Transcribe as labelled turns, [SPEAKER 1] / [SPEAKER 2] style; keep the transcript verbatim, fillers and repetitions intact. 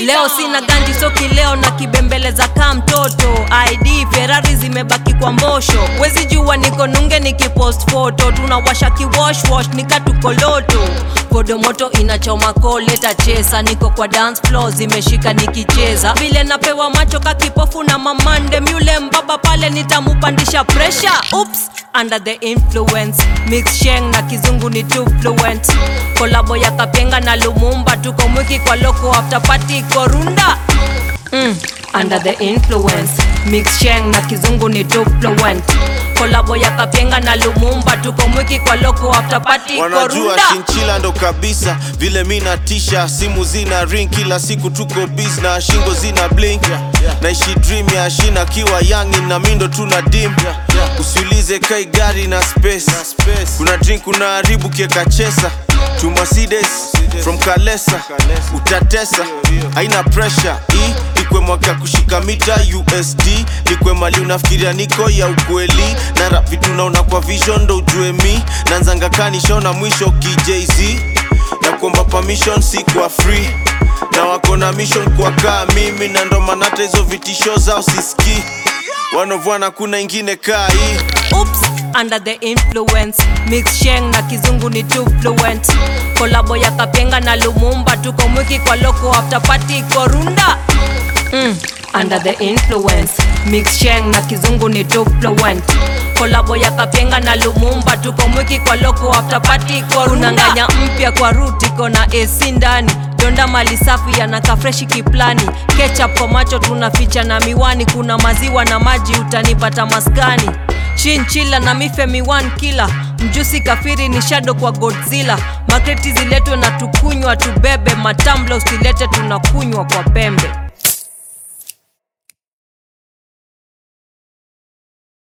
[SPEAKER 1] Leo sina ganji soki leo na kibembeleza kama mtoto. I D Ferrari zimebaki kwa mbosho. Wezi jua niko nunge nikipost photo. Tunawasha ki wash wash nikatukoloto. Kodo moto inachoma koleta chesa. Niko kwa dance floor zimeshika nikicheza. Vile napewa macho kakipofu na mamande. Myule mbaba pale nitamupandisha pressure. Oops, under the influence. Mix sheng na kizungu ni too fluent. Kolabo ya Kapenga na Lumumba. Tuko mwiki kwa loko after party korunda. Mm, under the influence. Mix sheng na kizungu ni too fluent. Kolabo ya Kapenga na Lumumba. Tuko mwiki kwa loko after party korunda.
[SPEAKER 2] Wanajua chinchila ndo kabisa. Vile mina tisha. Simu zina ring kila siku tuko biz. Na shingo zina blink. Naishi dream ya shina kiwa young na mindo tuna dim. Usiulize kai gari na space. Kuna drink kuna haribu kieka chesa. To Mercedes from Kalesa. Utatesa haina pressure. E ikwe mwaka kushika mita U S D. Likwe mali unafikiria niko ya ukweli. Na rap vitu naona kwa vision ndo ujue mi. Nanzanga kanisha na mwisho ki Jay-Z. Na kuomba permission si kwa free. Na wako na mission kwa kaa mimi. Na ndo manata hizo vitisho zao sisiki. Wanovwana kuna ingine kaa hii.
[SPEAKER 1] Oops, under the influence. Mix sheng na kizungu ni too fluent. Kolabo ya Kapenga na Lumumba. Tuko mwiki kwa loko after party korunda. Mm, under the influence. Mix sheng na kizungu ni too fluent. Kolabo ya Kapenga na Lumumba. Tuko mwiki kwa loko after party korunda. Nganya mpya kwa root iko na A C ndani. Donda mali safi yanaka freshi kiplani. Ketchup kwa macho tunaficha na miwani. Kuna maziwa na maji utanipata maskani. Chinchila na mife miwan kila. Mjusi kafiri ni shadow kwa Godzilla. Makreti ziletwe na tukunywa tubebe. Matambla usilete tunakunywa kwa pembe.